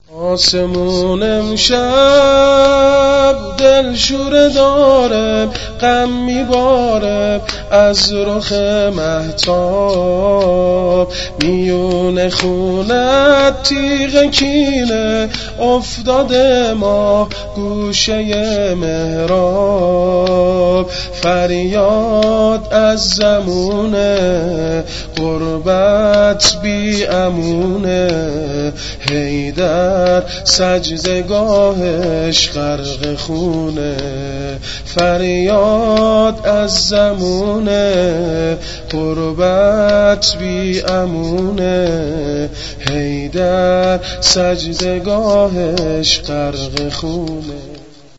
آسمون امشب دلشوره داره، غم میباره از رخ مهتاب. میون خونت تیغ کینه افتاده ما گوشه محراب. فریاد از زمونه غربت بی امونه، حیدر سجدگاهش غرق خونه. فریاد از زمونه غربت بی امونه، حیدر سجدگاهش غرق خونه.